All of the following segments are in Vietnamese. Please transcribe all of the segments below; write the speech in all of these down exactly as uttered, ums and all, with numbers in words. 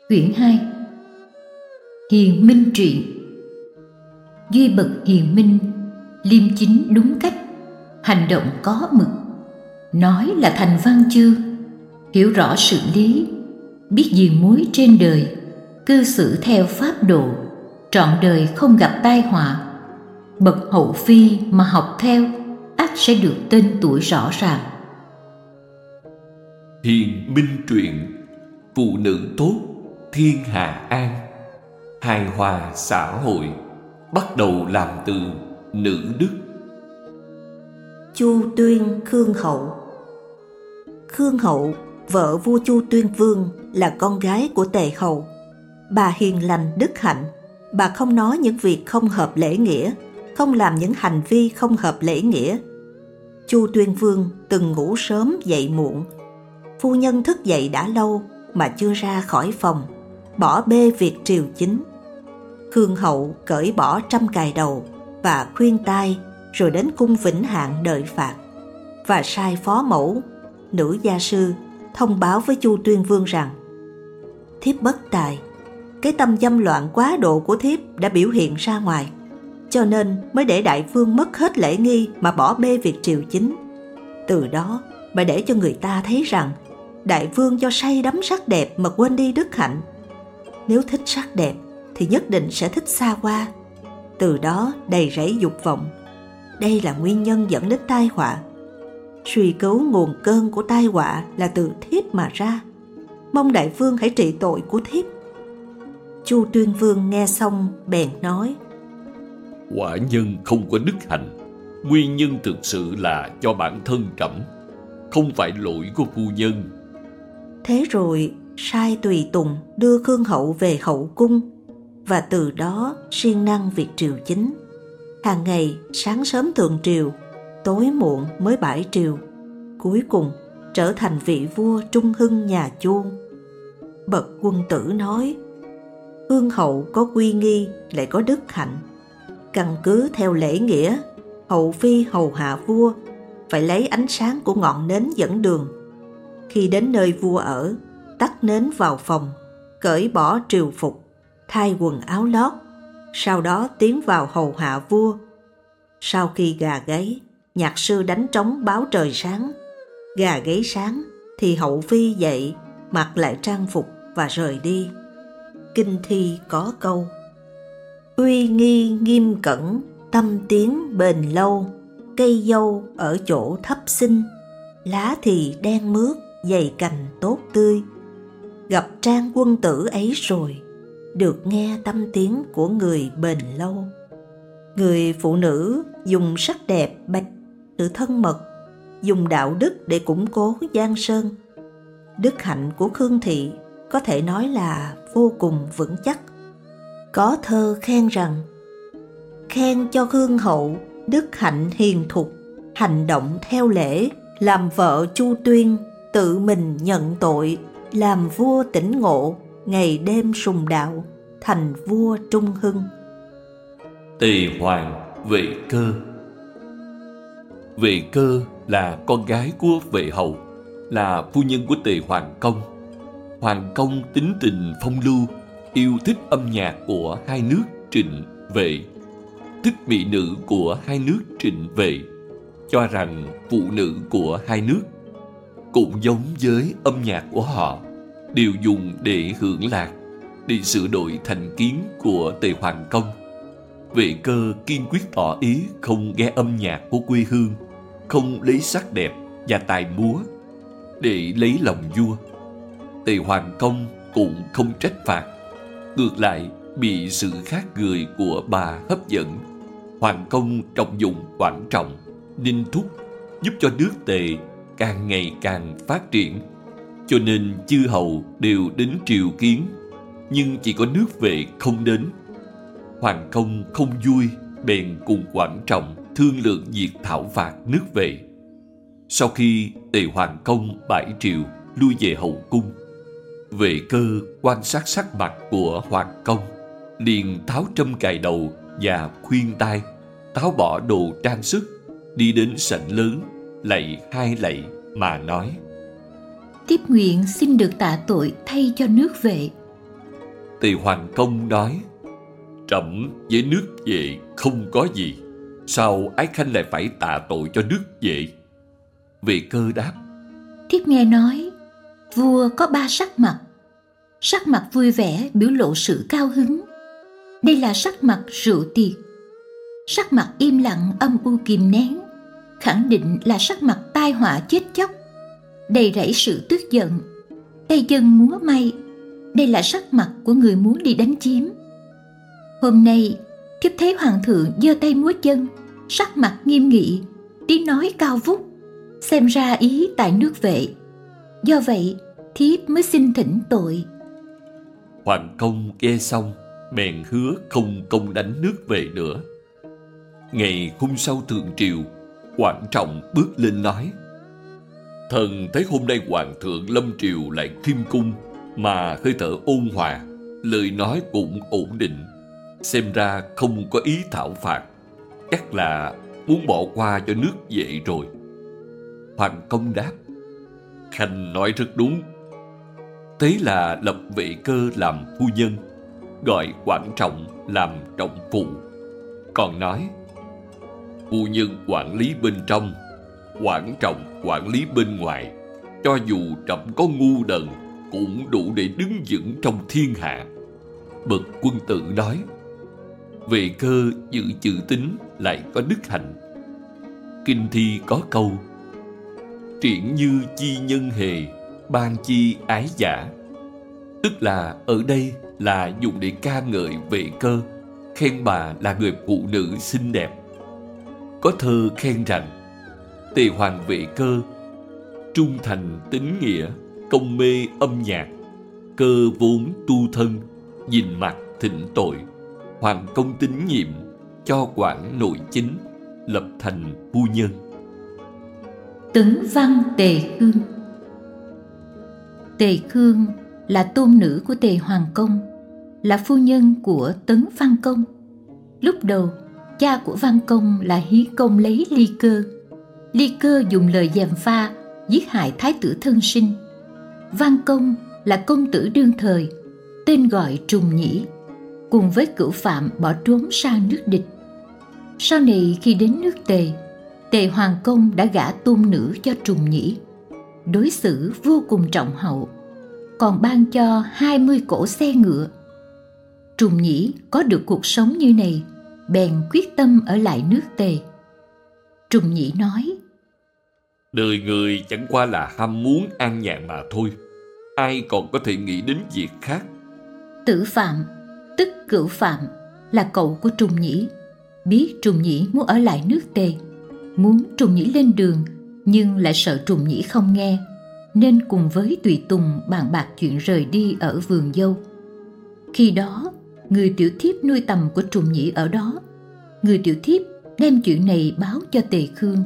Quyển hai. Hiền minh truyện. Duy bậc hiền minh, liêm chính đúng cách, hành động có mực, nói là thành văn chương, hiểu rõ sự lý, biết diền mối trên đời, cư xử theo pháp độ, trọn đời không gặp tai họa. Bậc hậu phi mà học theo, ắt sẽ được tên tuổi rõ ràng. Hiền minh truyện. Phụ nữ tốt, thiên hạ an. Hài hòa xã hội, bắt đầu làm từ nữ đức. Chu Tuyên Khương Hậu. Khương Hậu, vợ vua Chu Tuyên Vương, là con gái của Tề Hầu. Bà hiền lành đức hạnh. Bà không nói những việc không hợp lễ nghĩa, không làm những hành vi không hợp lễ nghĩa. Chu Tuyên Vương từng ngủ sớm dậy muộn. Phu nhân thức dậy đã lâu mà chưa ra khỏi phòng, bỏ bê việc triều chính. Khương Hậu cởi bỏ trăm cài đầu và khuyên tai, rồi đến cung Vĩnh Hạng đợi phạt, và sai phó mẫu, nữ gia sư, thông báo với Chu Tuyên Vương rằng: thiếp bất tài, cái tâm dâm loạn quá độ của thiếp đã biểu hiện ra ngoài, cho nên mới để đại vương mất hết lễ nghi mà bỏ bê việc triều chính. Từ đó bà để cho người ta thấy rằng đại vương do say đắm sắc đẹp mà quên đi đức hạnh. Nếu thích sắc đẹp thì nhất định sẽ thích xa hoa, từ đó đầy rẫy dục vọng. Đây là nguyên nhân dẫn đến tai họa. Suy cứu nguồn cơn của tai họa là từ thiếp mà ra. Mong đại vương hãy trị tội của thiếp. Chu Tuyên Vương nghe xong bèn nói: Quả nhân không có đức hạnh, nguyên nhân thực sự là do bản thân trẫm, không phải lỗi của phu nhân. Thế rồi sai tùy tùng đưa Khương Hậu về hậu cung, và từ đó siêng năng việc triều chính. Hàng ngày sáng sớm thượng triều, tối muộn mới bãi triều, cuối cùng trở thành vị vua trung hưng nhà Chu. Bậc quân tử nói: Khương Hậu có uy nghi lại có đức hạnh. Căn cứ theo lễ nghĩa, hậu phi hầu hạ vua phải lấy ánh sáng của ngọn nến dẫn đường. Khi đến nơi vua ở, tắt nến vào phòng, cởi bỏ triều phục, thay quần áo lót, sau đó tiến vào hầu hạ vua. Sau khi gà gáy, nhạc sư đánh trống báo trời sáng. Gà gáy sáng thì hậu phi dậy, mặc lại trang phục và rời đi. Kinh thi có câu: uy nghi nghiêm cẩn, tâm tiến bền lâu. Cây dâu ở chỗ thấp xinh, lá thì đen mướt, dày cành tốt tươi. Gặp trang quân tử ấy rồi, được nghe tâm tiếng của người bền lâu. Người phụ nữ dùng sắc đẹp bạch sự thân mật, dùng đạo đức để củng cố giang sơn. Đức hạnh của Khương thị có thể nói là vô cùng vững chắc. Có thơ khen rằng: khen cho Khương Hậu đức hạnh hiền thục, hành động theo lễ, làm vợ Chu Tuyên, tự mình nhận tội, làm vua tỉnh ngộ, ngày đêm sùng đạo, thành vua trung hưng. Tề Hoàng Vệ Cơ. Vệ Cơ là con gái của Vệ Hậu, là phu nhân của Tề Hoàng Công. Hoàng Công tính tình phong lưu, yêu thích âm nhạc của hai nước Trịnh Vệ, thích mỹ nữ của hai nước Trịnh Vệ, cho rằng phụ nữ của hai nước cũng giống với âm nhạc của họ, đều dùng để hưởng lạc, để sửa đổi thành kiến của Tề Hoàng Công. Vệ Cơ kiên quyết tỏ ý không nghe âm nhạc của quê hương, không lấy sắc đẹp và tài múa để lấy lòng vua. Tề Hoàng Công cũng không trách phạt, ngược lại bị sự khác người của bà hấp dẫn. Hoàng Công trọng dụng Quản Trọng, Ninh Thúc, giúp cho nước Tề càng ngày càng phát triển, cho nên chư hầu đều đến triều kiến, nhưng chỉ có nước Vệ không đến. Hoàng Công không vui, bèn cùng Quản Trọng thương lượng việc thảo phạt nước Vệ. Sau khi Tề Hoàng Công bãi triều lui về hậu cung, Vệ Cơ quan sát sắc mặt của Hoàng Công, liền tháo trâm cài đầu và khuyên tai, tháo bỏ đồ trang sức, đi đến sảnh lớn, lạy hai lạy mà nói: Tiếp nguyện xin được tạ tội thay cho nước Vệ. Tề Hoàng Công nói: Trẫm với nước Vệ không có gì, sao Ái Khanh lại phải tạ tội cho nước Vệ? Vệ Cơ đáp: Thiếp nghe nói vua có ba sắc mặt. Sắc mặt vui vẻ biểu lộ sự cao hứng, đây là sắc mặt rượu tiệc. Sắc mặt im lặng âm u kìm nén, khẳng định là sắc mặt tai họa chết chóc, đầy rẫy sự tức giận, tay chân múa may, đây là sắc mặt của người muốn đi đánh chiếm. Hôm nay thiếp thấy hoàng thượng giơ tay múa chân, sắc mặt nghiêm nghị, tiếng nói cao vút, xem ra ý tại nước Vệ. Do vậy thiếp mới xin thỉnh tội. Hoàng Công nghe xong bèn hứa không công đánh nước Vệ nữa. Ngày hôm sau thượng triều, Quảng Trọng bước lên nói: Thần thấy hôm nay hoàng thượng lâm triều lại khiêm cung, mà hơi thở ôn hòa, lời nói cũng ổn định, xem ra không có ý thảo phạt, chắc là muốn bỏ qua cho nước Vệ rồi. Hoàng Công đáp: Khanh nói rất đúng. Thế là lập Vệ Cơ làm phu nhân, gọi Quảng Trọng làm trọng phụ, còn nói: Phu nhân quản lý bên trong, Quảng Trọng quản lý bên ngoài. Cho dù trẫm có ngu đần cũng đủ để đứng vững trong thiên hạ. Bậc quân tử nói: Vệ Cơ giữ chữ tín lại có đức hạnh. Kinh thi có câu: Triển như chi nhân hề, ban chi ái giả. Tức là ở đây là dùng để ca ngợi Vệ Cơ, khen bà là người phụ nữ xinh đẹp. Có thơ khen rằng: Tề hoàng Vệ Cơ, trung thành tín nghĩa, công mê âm nhạc, cơ vốn tu thân, nhìn mặt thịnh tội, hoàng công tín nhiệm, cho quản nội chính, lập thành phu nhân. Tấn văn Tề Khương. Tề Khương là tôn nữ của Tề Hoàng Công, là phu nhân của Tấn Văn Công. Lúc đầu, cha của Văn Công là Hí Công lấy Ly Cơ. Ly Cơ dùng lời gièm pha giết hại thái tử thân sinh. Văn Công là công tử đương thời, tên gọi Trùng Nhĩ, cùng với Cửu Phạm bỏ trốn sang nước địch. Sau này khi đến nước Tề, Tề Hoàng Công đã gả tôn nữ cho Trùng Nhĩ, đối xử vô cùng trọng hậu, còn ban cho hai mươi cỗ xe ngựa. Trùng Nhĩ có được cuộc sống như này, bèn quyết tâm ở lại nước Tề. Trùng Nhĩ nói: Đời người chẳng qua là ham muốn an nhàn mà thôi, ai còn có thể nghĩ đến việc khác. Tử Phạm, tức Cửu Phạm, là cậu của Trùng Nhĩ, biết Trùng Nhĩ muốn ở lại nước Tề, muốn Trùng Nhĩ lên đường, nhưng lại sợ Trùng Nhĩ không nghe, nên cùng với tùy tùng bàn bạc chuyện rời đi ở vườn dâu. Khi đó, người tiểu thiếp nuôi tầm của Trùng Nhĩ ở đó. Người tiểu thiếp đem chuyện này báo cho Tề Khương.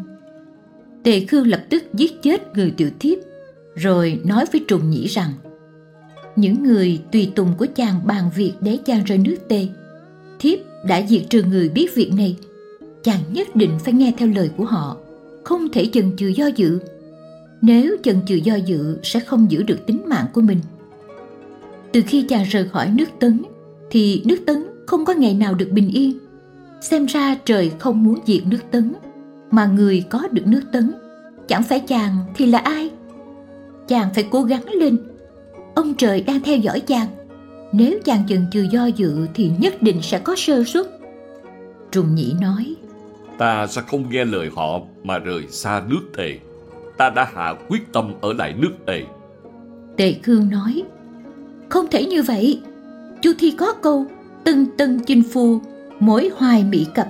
Tề Khương lập tức giết chết người tiểu thiếp, rồi nói với Trùng Nhĩ rằng: Những người tùy tùng của chàng bàn việc để chàng rời nước Tề. Thiếp đã diệt trừ người biết việc này, chàng nhất định phải nghe theo lời của họ, không thể chần chừ do dự. Nếu chần chừ do dự sẽ không giữ được tính mạng của mình. Từ khi chàng rời khỏi nước Tấn, thì nước Tấn không có ngày nào được bình yên. Xem ra trời không muốn diệt nước Tấn, mà người có được nước Tấn, chẳng phải chàng thì là ai? Chàng phải cố gắng lên, ông trời đang theo dõi chàng. Nếu chàng chần chừ do dự thì nhất định sẽ có sơ suất. Trùng Nhĩ nói: Ta sẽ không nghe lời họ mà rời xa nước Tề. Ta đã hạ quyết tâm ở lại nước Tề. Tề Khương nói: Không thể như vậy. Chu Thi có câu: Tân tân chinh phu, mỗi hoài mỹ cập.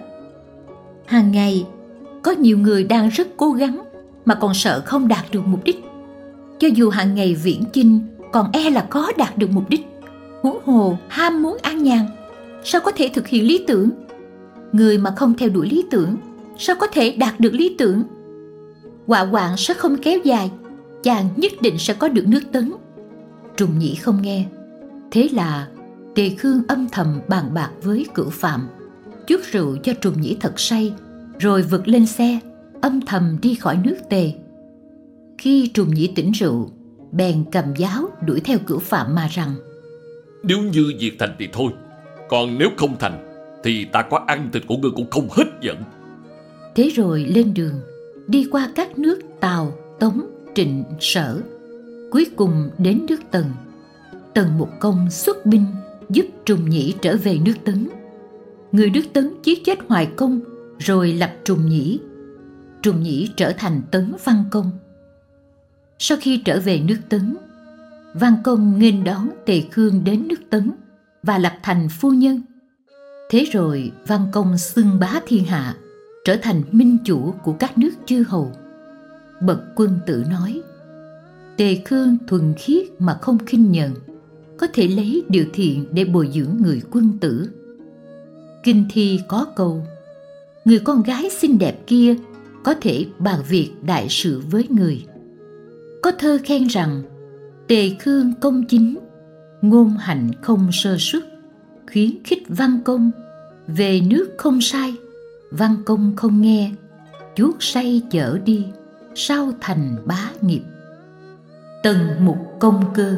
Hàng ngày có nhiều người đang rất cố gắng mà còn sợ không đạt được mục đích. Cho dù hàng ngày viễn chinh còn e là có đạt được mục đích, huống hồ ham muốn an nhàn, sao có thể thực hiện lý tưởng? Người mà không theo đuổi lý tưởng, sao có thể đạt được lý tưởng? Họa hoạn sẽ không kéo dài, chàng nhất định sẽ có được nước Tấn. Trùng Nhĩ không nghe. Thế là Tề Khương âm thầm bàn bạc với Cửu Phạm, chuốc rượu cho Trùng Nhĩ thật say, rồi vượt lên xe, âm thầm đi khỏi nước Tề. Khi Trùng Nhĩ tỉnh rượu, bèn cầm giáo đuổi theo Cửu Phạm mà rằng: Nếu như việc thành thì thôi, còn nếu không thành thì ta có ăn thịt của ngươi cũng không hết giận. Thế rồi lên đường, đi qua các nước Tào, Tống, Trịnh, Sở, cuối cùng đến nước Tần. Tần Mục Công xuất binh giúp Trùng Nhĩ trở về nước Tấn. Người nước Tấn giết chết Hoài Công rồi lập Trùng Nhĩ. Trùng Nhĩ trở thành Tấn Văn Công. Sau khi trở về nước Tấn, Văn Công nghênh đón Tề Khương đến nước Tấn và lập thành phu nhân. Thế rồi Văn Công xưng bá thiên hạ, trở thành minh chủ của các nước chư hầu. Bậc quân tử nói: Tề Khương thuần khiết mà không khinh nhờn, có thể lấy điều thiện để bồi dưỡng người quân tử. Kinh thi có câu: người con gái xinh đẹp kia có thể bàn việc đại sự với người. Có thơ khen rằng Tề Khương công chính, ngôn hạnh không sơ suất, khuyến khích Văn Công, về nước không sai, Văn Công không nghe, chuốt say chở đi, sao thành bá nghiệp. Tần Mục Công Cơ.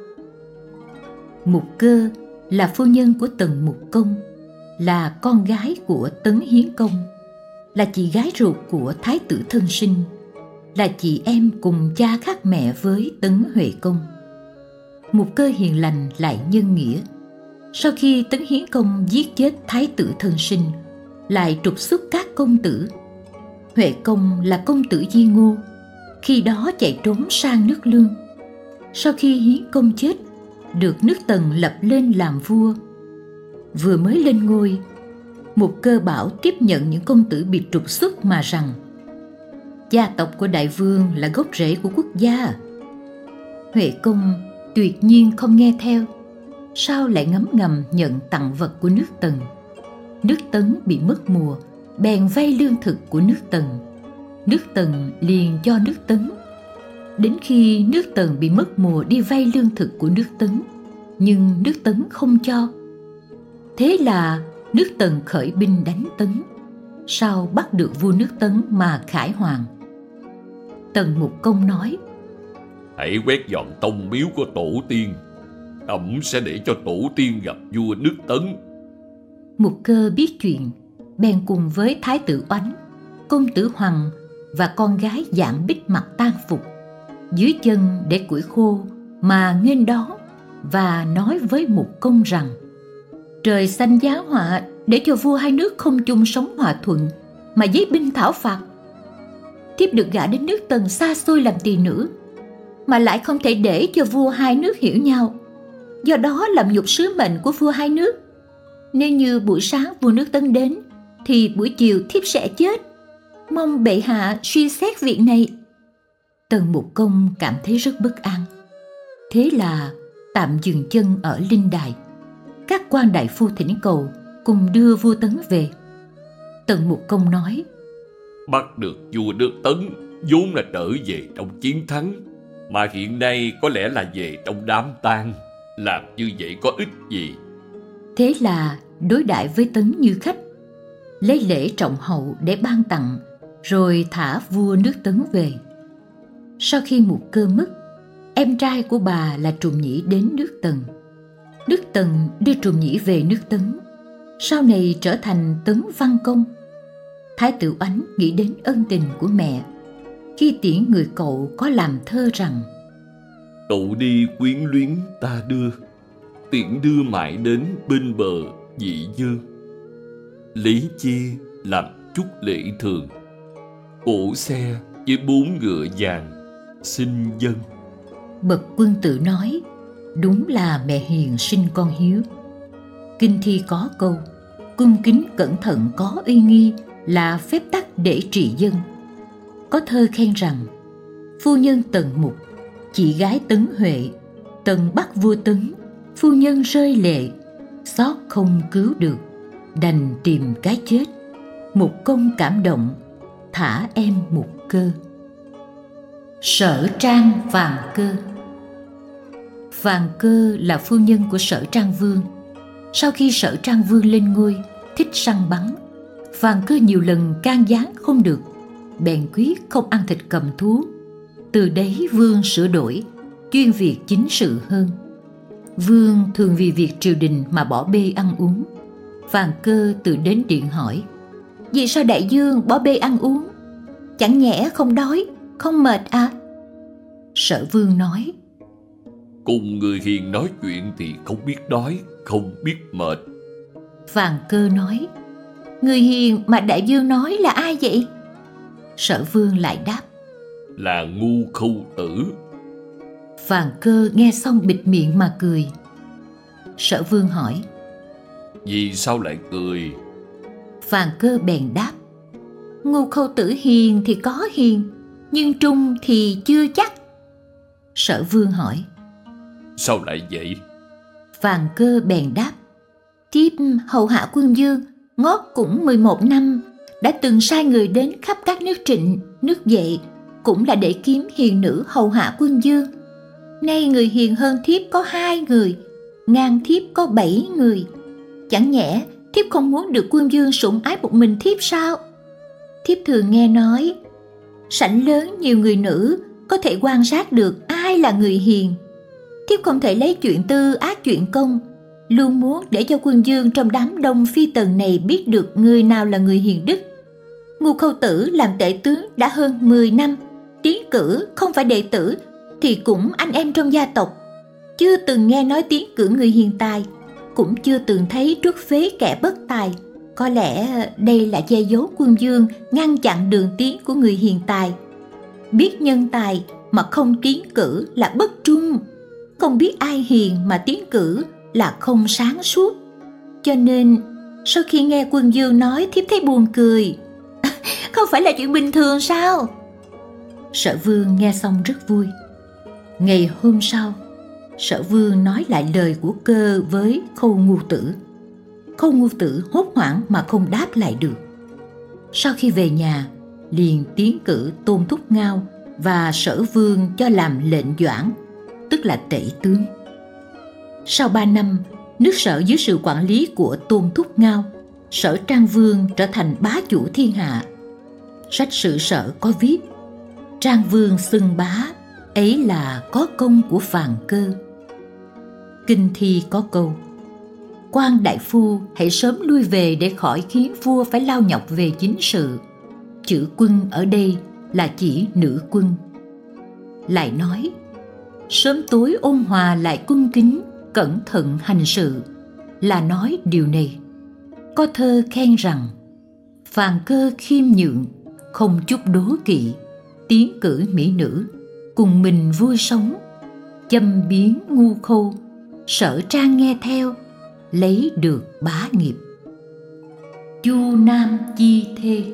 Mục Cơ là phu nhân của Tần Mục Công, là con gái của Tấn Hiến Công, là chị gái ruột của Thái tử Thân Sinh, là chị em cùng cha khác mẹ với Tấn Huệ Công. Mục Cơ hiền lành lại nhân nghĩa. Sau khi Tấn Hiến Công giết chết Thái tử Thân Sinh, lại trục xuất các công tử. Huệ Công là công tử Di Ngô, khi đó chạy trốn sang nước Lương. Sau khi Hiến Công chết, được nước Tần lập lên làm vua. Vừa mới lên ngôi, Mục Cơ bảo tiếp nhận những công tử bị trục xuất mà rằng: gia tộc của đại vương là gốc rễ của quốc gia. Huệ Công tuyệt nhiên không nghe theo, sao lại ngấm ngầm nhận tặng vật của nước Tần. Nước Tấn bị mất mùa, bèn vay lương thực của nước Tần. Nước Tần liền cho nước Tấn. Đến khi nước Tần bị mất mùa đi vay lương thực của nước Tấn, nhưng nước Tấn không cho. Thế là nước Tần khởi binh đánh Tấn, sau bắt được vua nước Tấn mà khải hoàng. Tần Mục Công nói: hãy quét dọn tông miếu của tổ tiên, ổng sẽ để cho tổ tiên gặp vua nước Tấn. Mục Cơ biết chuyện, bèn cùng với Thái tử Oánh, công tử Hoằng và con gái Giảng Bích mặc tang phục, dưới chân để củi khô mà nghênh đón và nói với Mục Công rằng: trời xanh giá họa để cho vua hai nước không chung sống hòa thuận mà giấy binh thảo phạt. Thiếp được gả đến nước Tần xa xôi làm tỳ nữ, mà lại không thể để cho vua hai nước hiểu nhau, do đó làm nhục sứ mệnh của vua hai nước. Nếu như buổi sáng vua nước Tấn đến, thì buổi chiều thiếp sẽ chết. Mong bệ hạ suy xét việc này. Tần Mục Công cảm thấy rất bất an. Thế là tạm dừng chân ở Linh Đài. Các quan đại phu thỉnh cầu cùng đưa vua Tấn về. Tần Mục Công nói: bắt được vua nước Tấn vốn là trở về trong chiến thắng, mà hiện nay có lẽ là về trong đám tang. Làm như vậy có ích gì? Thế là đối đãi với Tấn như khách, lấy lễ trọng hậu để ban tặng, rồi thả vua nước Tấn về. Sau khi Mục Cơ mất, em trai của bà là Trùng Nhĩ đến nước Tần. Nước Tần đưa Trùng Nhĩ về nước Tấn, sau này trở thành Tấn Văn Công. Thái tử Oánh nghĩ đến ân tình của mẹ, khi tiễn người cậu có làm thơ rằng: cậu đi quyến luyến ta đưa, tiễn đưa mãi đến bên bờ dị dương. Lấy chi làm chút lễ thường, cỗ xe với bốn ngựa vàng xin dân. Bậc quân tử nói: đúng là mẹ hiền sinh con hiếu. Kinh thi có câu: cung kính cẩn thận có uy nghi là phép tắc để trị dân. Có thơ khen rằng: phu nhân Tần Mục, chị gái Tấn Huệ, Tần bắt vua Tấn, phu nhân rơi lệ, xót không cứu được, đành tìm cái chết. Mục Công cảm động, thả em Mục Cơ. Sở Trang Phàn Cơ. Phàn Cơ là phu nhân của Sở Trang Vương. Sau khi Sở Trang Vương lên ngôi, thích săn bắn, Phàn Cơ nhiều lần can gián không được, bèn quyết không ăn thịt cầm thú. Từ đấy Vương sửa đổi, chuyên việc chính sự hơn. Vương thường vì việc triều đình mà bỏ bê ăn uống. Phàn Cơ tự đến điện hỏi: vì sao đại vương bỏ bê ăn uống? Chẳng nhẽ không đói, không mệt à? Sở Vương nói: cùng người hiền nói chuyện thì không biết đói, không biết mệt. Phàn Cơ nói: người hiền mà đại vương nói là ai vậy? Sở Vương lại đáp: là Ngu Khâu Tử. Phàn Cơ nghe xong bịt miệng mà cười. Sở Vương hỏi: vì sao lại cười? Phàn Cơ bèn đáp: Ngu Khâu Tử hiền thì có hiền, nhưng trung thì chưa chắc. Sở Vương hỏi: sao lại vậy? Phàn Cơ bèn đáp: thiếp hầu hạ quân vương ngót cũng mười một năm, đã từng sai người đến khắp các nước Trịnh, nước Vệ, cũng là để kiếm hiền nữ hầu hạ quân vương. Nay người hiền hơn thiếp có hai người, ngang thiếp có bảy người. Chẳng nhẽ thiếp không muốn được quân vương sủng ái một mình thiếp sao? Thiếp thường nghe nói sảnh lớn nhiều người nữ, có thể quan sát được ai là người hiền. Thiếp không thể lấy chuyện tư ác chuyện công, luôn muốn để cho quân vương trong đám đông phi tần này biết được người nào là người hiền đức. Ngu Khâu Tử làm tể tướng đã hơn mười năm, tiến cử không phải đệ tử thì cũng anh em trong gia tộc, chưa từng nghe nói tiến cử người hiền tài, cũng chưa từng thấy truất phế kẻ bất tài. Có lẽ đây là che giấu quân vương, ngăn chặn đường tiến của người hiền tài. Biết nhân tài mà không tiến cử là bất trung, không biết ai hiền mà tiến cử là không sáng suốt. Cho nên sau khi nghe quân vương nói, thiếp thấy buồn cười. Không phải là chuyện bình thường sao? Sở Vương nghe xong rất vui. Ngày hôm sau, Sở Vương nói lại lời của Cơ với Khâu Ngu Tử. Khâu Ngu Tử hốt hoảng mà không đáp lại được. Sau khi về nhà, liền tiến cử Tôn Thúc Ngao và Sở Vương cho làm lệnh doãn, tức là tể tướng. Sau ba năm, nước Sở dưới sự quản lý của Tôn Thúc Ngao, Sở Trang Vương trở thành bá chủ thiên hạ. Sách sử Sở có viết: Trang Vương xưng bá, ấy là có công của Phàn Cơ. Kinh thi có câu: quan đại phu hãy sớm lui về để khỏi khiến vua phải lao nhọc về chính sự. Chữ quân ở đây là chỉ nữ quân. Lại nói: sớm tối ôn hòa lại cung kính, cẩn thận hành sự, là nói điều này. Có thơ khen rằng: Phàn Cơ khiêm nhượng, không chút đố kỵ, tiến cử mỹ nữ, cùng mình vui sống. Châm biếm Ngu Khâu, Sở Trang nghe theo, lấy được bá nghiệp. Chu Nam Chi Thê.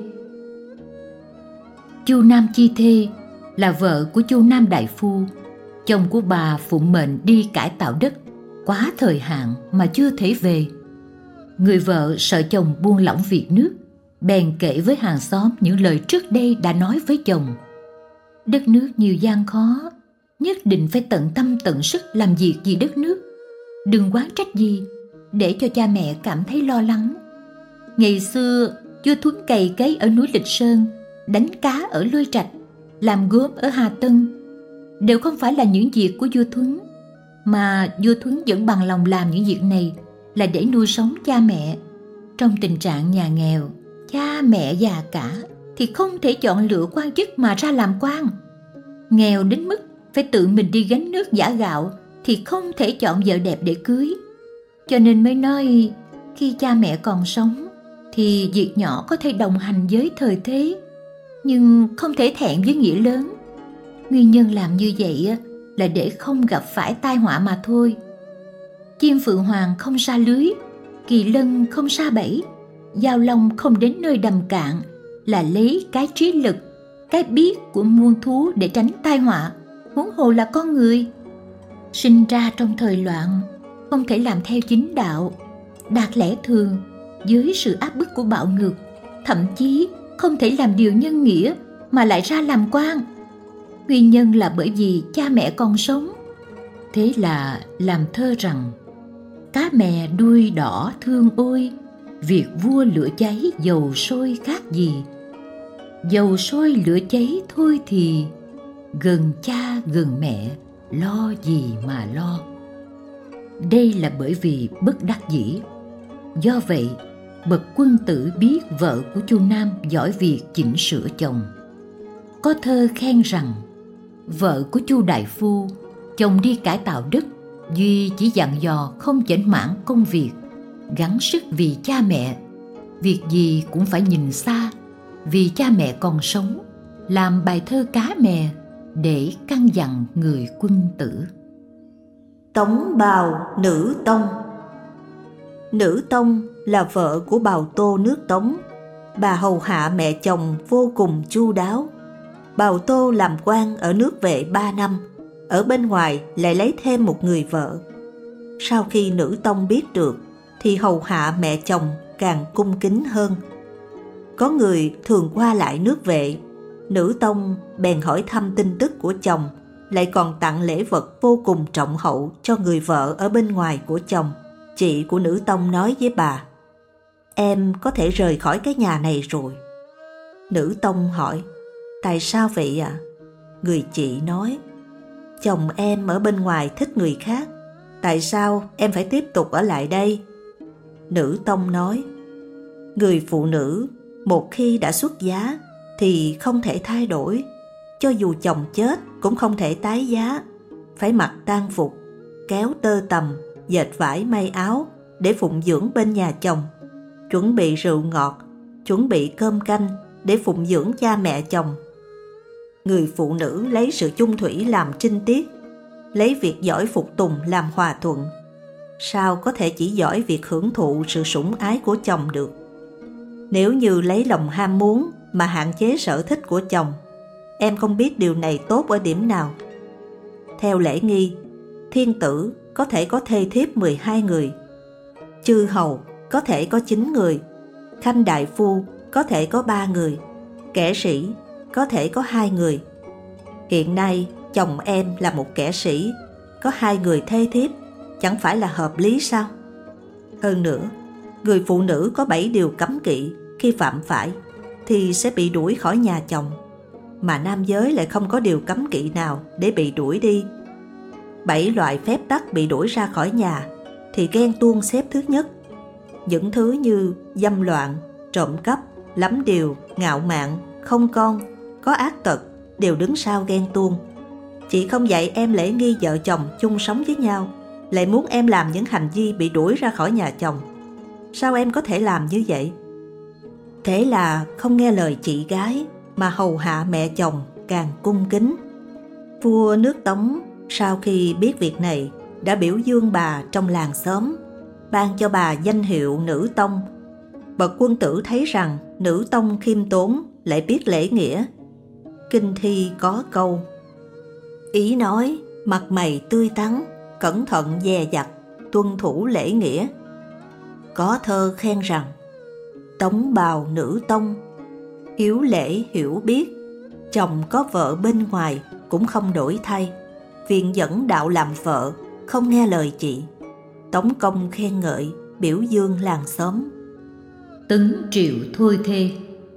Chu Nam Chi Thê là vợ của Chu Nam đại phu. Chồng của bà phụng mệnh đi cải tạo đất, quá thời hạn mà chưa thể về. Người vợ sợ chồng buông lỏng việc nước, bèn kể với hàng xóm những lời trước đây đã nói với chồng. Đất nước nhiều gian khó, nhất định phải tận tâm tận sức làm việc vì đất nước. Đừng oán trách gì, để cho cha mẹ cảm thấy lo lắng. Ngày xưa, vua Thuấn cày cấy ở núi Lịch Sơn, đánh cá ở Lôi Trạch, làm gốm ở Hà Tân, đều không phải là những việc của vua Thuấn, mà vua Thuấn vẫn bằng lòng làm những việc này là để nuôi sống cha mẹ. Trong tình trạng nhà nghèo, cha mẹ già cả thì không thể chọn lựa quan chức mà ra làm quan. Nghèo đến mức phải tự mình đi gánh nước giã gạo thì không thể chọn vợ đẹp để cưới. Cho nên mới nói khi cha mẹ còn sống thì việc nhỏ có thể đồng hành với thời thế, nhưng không thể thẹn với nghĩa lớn. Nguyên nhân làm như vậy là để không gặp phải tai họa mà thôi. Chim phượng hoàng không sa lưới, kỳ lân không sa bẫy, giao long không đến nơi đầm cạn, là lấy cái trí lực, cái biết của muôn thú để tránh tai họa, huống hồ là con người. Sinh ra trong thời loạn, không thể làm theo chính đạo, đạt lẽ thường dưới sự áp bức của bạo ngược, thậm chí không thể làm điều nhân nghĩa mà lại ra làm quan. Nguyên nhân là bởi vì cha mẹ còn sống. Thế là làm thơ rằng: cá mè đuôi đỏ thương ôi, việc vua lửa cháy dầu sôi khác gì. Dầu sôi lửa cháy thôi thì, gần cha gần mẹ lo gì mà lo. Đây là bởi vì bất đắc dĩ. Do vậy, bậc quân tử biết vợ của Chu Nam giỏi việc chỉnh sửa chồng. Có thơ khen rằng: vợ của Chu đại phu, chồng đi cải tạo đất, duy chỉ dặn dò không chểnh mãn công việc, gắng sức vì cha mẹ, việc gì cũng phải nhìn xa, vì cha mẹ còn sống, làm bài thơ cá mè để căn dặn người quân tử. Tống Bào Nữ Tông. Nữ Tông là vợ của Bào Tô nước Tống. Bà hầu hạ mẹ chồng vô cùng chu đáo. Bào Tô làm quan ở nước Vệ ba năm, ở bên ngoài lại lấy thêm một người vợ. Sau khi Nữ Tông biết được thì hầu hạ mẹ chồng càng cung kính hơn. Có người thường qua lại nước Vệ, Nữ Tông bèn hỏi thăm tin tức của chồng, lại còn tặng lễ vật vô cùng trọng hậu cho người vợ ở bên ngoài của chồng. Chị của Nữ Tông nói với bà: em có thể rời khỏi cái nhà này rồi. Nữ Tông hỏi: tại sao vậy ạ? À? Người chị nói: chồng em ở bên ngoài thích người khác, tại sao em phải tiếp tục ở lại đây? Nữ Tông nói: người phụ nữ một khi đã xuất giá thì không thể thay đổi, cho dù chồng chết cũng không thể tái giá, phải mặc tang phục, kéo tơ tằm, dệt vải may áo để phụng dưỡng bên nhà chồng, chuẩn bị rượu ngọt, chuẩn bị cơm canh để phụng dưỡng cha mẹ chồng. Người phụ nữ lấy sự chung thủy làm trinh tiết, lấy việc giỏi phục tùng làm hòa thuận, sao có thể chỉ giỏi việc hưởng thụ sự sủng ái của chồng được? Nếu như lấy lòng ham muốn mà hạn chế sở thích của chồng, em không biết điều này tốt ở điểm nào. Theo lễ nghi, thiên tử có thể có thê thiếp mười hai người, chư hầu có thể có chín người, khanh đại phu có thể có ba người, kẻ sĩ có thể có hai người. Hiện nay chồng em là một kẻ sĩ, có hai người thê thiếp, chẳng phải là hợp lý sao? Hơn nữa, người phụ nữ có bảy điều cấm kỵ, khi phạm phải thì sẽ bị đuổi khỏi nhà chồng, mà nam giới lại không có điều cấm kỵ nào để bị đuổi đi. Bảy loại phép tắc bị đuổi ra khỏi nhà thì ghen tuông xếp thứ nhất. Những thứ như dâm loạn, trộm cắp, lắm điều, ngạo mạn, không con, có ác tật đều đứng sau ghen tuông. Chị không dạy em lễ nghi vợ chồng chung sống với nhau, lại muốn em làm những hành vi bị đuổi ra khỏi nhà chồng. Sao em có thể làm như vậy? Thế là không nghe lời chị gái mà hầu hạ mẹ chồng càng cung kính. Vua nước Tống sau khi biết việc này đã biểu dương bà trong làng xóm, ban cho bà danh hiệu Nữ Tông. Bậc quân tử thấy rằng Nữ Tông khiêm tốn lại biết lễ nghĩa. Kinh thi có câu: ý nói mặt mày tươi tắn, cẩn thận dè dặt, tuân thủ lễ nghĩa. Có thơ khen rằng: Tống Bào Nữ Tông, hiếu lễ hiểu biết, chồng có vợ bên ngoài cũng không đổi thay, viện dẫn đạo làm vợ, không nghe lời chị. Tống công khen ngợi, biểu dương làng xóm. Tấn Triệu Thôi thê.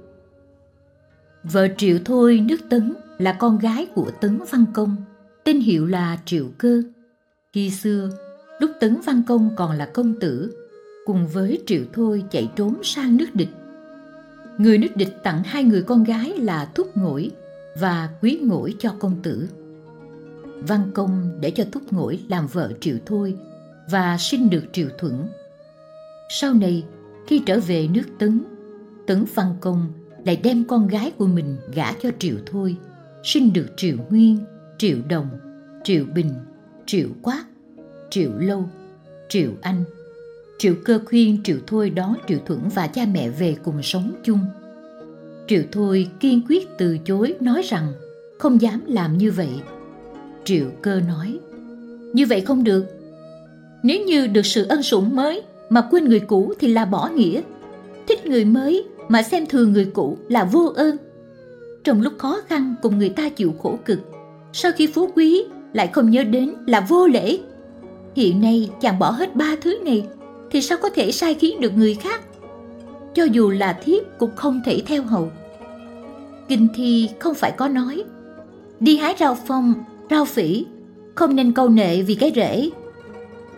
Vợ Triệu Thôi nước Tấn là con gái của Tấn Văn Công, tên hiệu là Triệu Cơ. Khi xưa, lúc Tấn Văn Công còn là công tử, cùng với Triệu Thôi chạy trốn sang nước địch. Người nước địch tặng hai người con gái là Thúc Ngỗi và Quý Ngỗi cho công tử. Văn Công để cho Thúc Ngỗi làm vợ Triệu Thôi và sinh được Triệu Thuận. Sau này, khi trở về nước Tấn, Tấn Văn Công lại đem con gái của mình gả cho Triệu Thôi, sinh được Triệu Nguyên, Triệu Đồng, Triệu Bình, Triệu Quát, Triệu Lâu, Triệu Anh. Triệu Cơ khuyên Triệu Thôi đón Triệu Thuận và cha mẹ về cùng sống chung. Triệu Thôi kiên quyết từ chối, nói rằng không dám làm như vậy. Triệu Cơ nói: như vậy không được. Nếu như được sự ân sủng mới mà quên người cũ thì là bỏ nghĩa. Thích người mới mà xem thường người cũ là vô ơn. Trong lúc khó khăn cùng người ta chịu khổ cực, sau khi phú quý lại không nhớ đến là vô lễ. Hiện nay chàng bỏ hết ba thứ này thì sao có thể sai khiến được người khác? Cho dù là thiếp cũng không thể theo hầu. Kinh thi không phải có nói: đi hái rau phong, rau phỉ, không nên câu nệ vì cái rễ.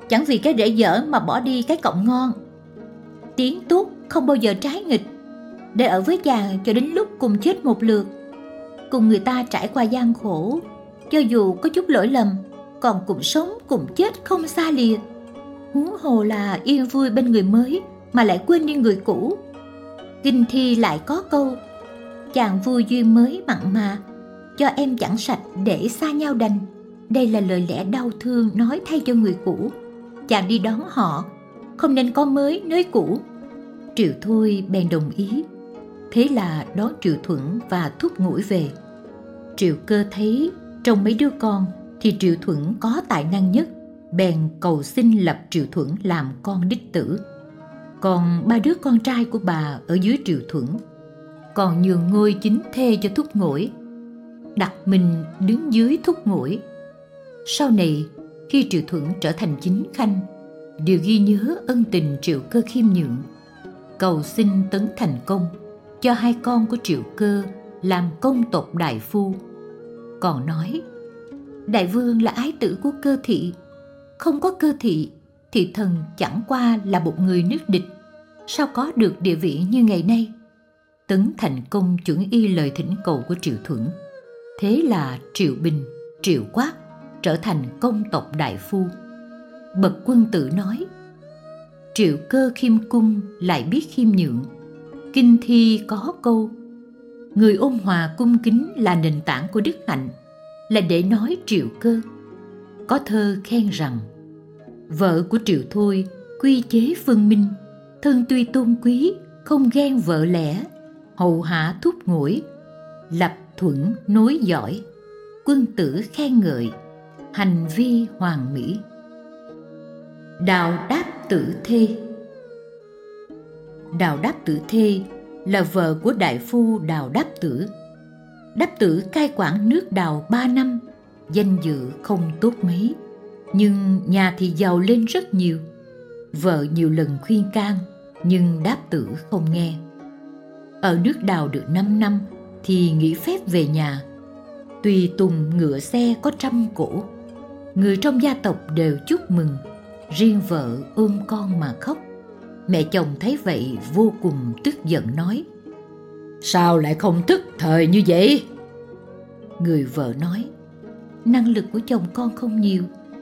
chẳng vì cái rễ dở mà bỏ đi cái cọng ngon. Tiếng tốt không bao giờ trái nghịch, để ở với chàng cho đến lúc cùng chết một lượt. Cùng người ta trải qua gian khổ, cho dù có chút lỗi lầm, còn cùng sống cùng chết không xa lìa. Huống hồ là yên vui bên người mới mà lại quên đi người cũ. Kinh thi lại có câu: chàng vui duyên mới mặn mà, cho em chẳng sạch để xa nhau đành. Đây là lời lẽ đau thương nói thay cho người cũ. Chàng đi đón họ, không nên có mới nới cũ. Triệu Thôi bèn đồng ý. Thế là đón Triệu Thuận và Thúc Ngũi về. Triệu Cơ thấy trong mấy đứa con thì Triệu Thuận có tài năng nhất, bèn cầu xin lập Triệu Thuận làm con đích tử. Còn ba đứa con trai của bà ở dưới Triệu Thuận, còn nhường ngôi chính thê cho Thúc Ngũi, đặt mình đứng dưới Thúc Ngũi. Sau này khi Triệu Thuận trở thành chính khanh, đều ghi nhớ ân tình Triệu Cơ khiêm nhượng, cầu xin tấn thành công cho hai con của Triệu Cơ làm công tộc đại phu. Còn nói: đại vương là ái tử của Cơ thị, không có Cơ thị thì thần chẳng qua là một người nước địch, sao có được địa vị như ngày nay. Tấn thành công chuẩn y lời thỉnh cầu của Triệu Thuận. Thế là Triệu Bình, Triệu Quát trở thành công tộc đại phu. Bậc quân tử nói: Triệu Cơ khiêm cung lại biết khiêm nhượng. Kinh thi có câu: người ôn hòa cung kính là nền tảng của đức hạnh, là để nói Triệu Cơ. Có thơ khen rằng: vợ của Triệu Thôi quy chế phân minh, thân tuy tôn quý không ghen vợ lẽ, hầu hạ Thúc Ngũi, lập thuận nối giỏi, quân tử khen ngợi, hành vi hoàn mỹ. Đào Đáp Tử Thê. Đào Đáp Tử Thê là vợ của đại phu Đào Đáp Tử. Đáp Tử cai quản nước Đào ba năm, danh dự không tốt mấy, nhưng nhà thì giàu lên rất nhiều. Vợ nhiều lần khuyên can, nhưng Đáp Tử không nghe. Ở nước Đào được năm năm thì nghỉ phép về nhà. Tùy tùng ngựa xe có trăm cỗ, người trong gia tộc đều chúc mừng, riêng vợ ôm con mà khóc. Mẹ chồng thấy vậy vô cùng tức giận nói: sao lại không thức thời như vậy? Người vợ nói: năng lực của chồng con không nhiều,